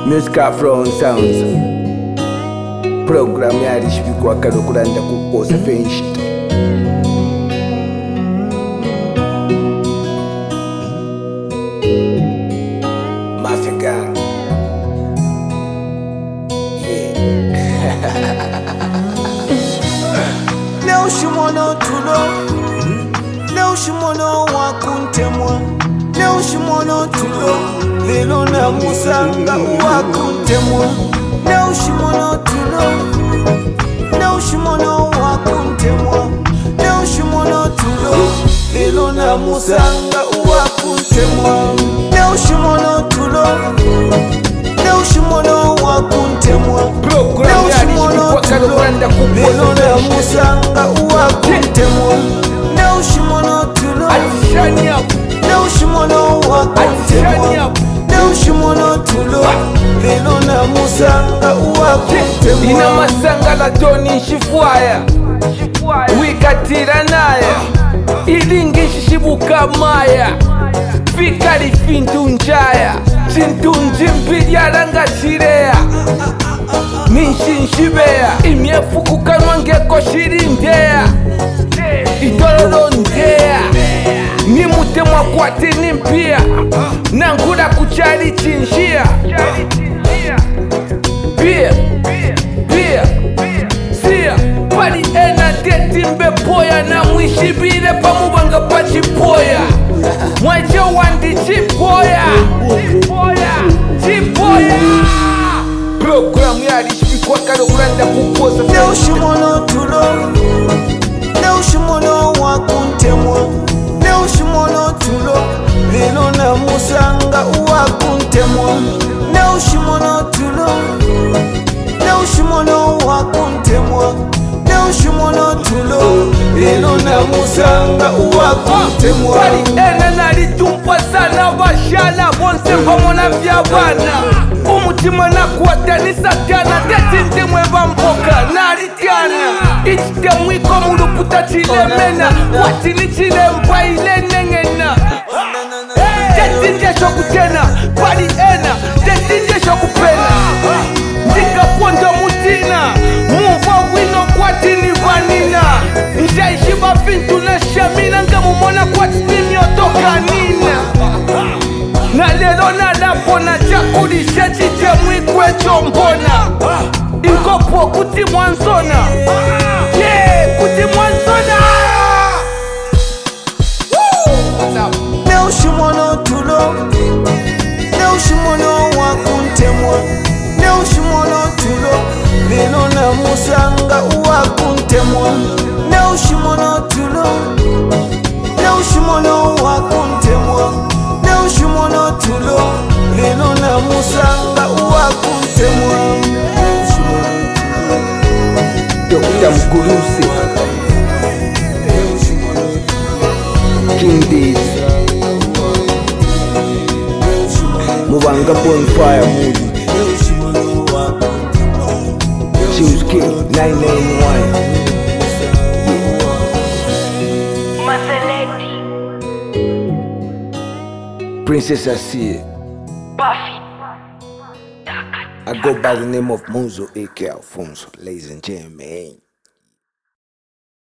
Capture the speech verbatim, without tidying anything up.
Music from Sounds. Program yari shibikwa kano kuranda kupoza fenshito. Mafia gang. Leo shimono tulo, leo shimono wakuntemwa, leo shimono tulo, lelo na musanga wakuntemwa, leo shimono tulo, leo shimono wakuntemwa, leo shimono tulo, lelo na musanga wakuntemwa, leo shimono tulo, leo shimono wakuntemwa. Program yari shibikwa kano kuranda kupoza fenshito. Wakuntemwa, leo shimono tulo, Atishani up. leo shimono wakuntemwa, leo shimono tulo, lelo na musanga wakuntemwa. Ina masanga la toni shifwaya wikatira naya ilingi shishibuka maya vikali fintu njaya chintu njimpilya langa chireya ninshinshibeya imyefu kukanwa ngeko shiri ndeya idololo ndeya nimutemwa kwati nimpia nankula kuchali chinshia Bia, bia, sia pali ena teti mbepoya na mwishibile pamubanga pachipoya mwaje wandi chipoya chipoya Program yari shibikwa kano kuranda kupoza Leo shimono tulo, leo shimono wakuntemwa, leo shimono tulo, lelo na musanga wakuntemwa, leo shimono tulo, leo shimono wakuntemwa, leo shimono tulo, lelo na musanga wakuntemwa. Pali ena nalitumpa sana bashala bonse pamona vyabana umutima nakwatanisa tana tetintemwe bamboka nalitana ichitemwiko muluputa chilemena kwatini chilempa ilenengena tetinje shokutena pali ena tetinje shokupena ndikaponda mutina muva wino kwatini vanina njaishiba vintu na shamina ngamumona kwatini otoka nina na lelo nalapona chakulisha chitemwikwecho mbona inkopo kuti mwanzona ye kuti mwanzona Leo shimono tulo, leo shimono wakuntemwa, leo shimono tulo, lelo na musanga wakuntemwa, leo shimono tulo, leo shimono wakuntemwa, leo shimono tulo, lelo na musanga wakuntemwa. Dokta Mkurusi King Days Mubanga Bonfire Movie Choose King nine nine one Princess Asia I go by the name of Muzo A K Alfonso, ladies and gentlemen.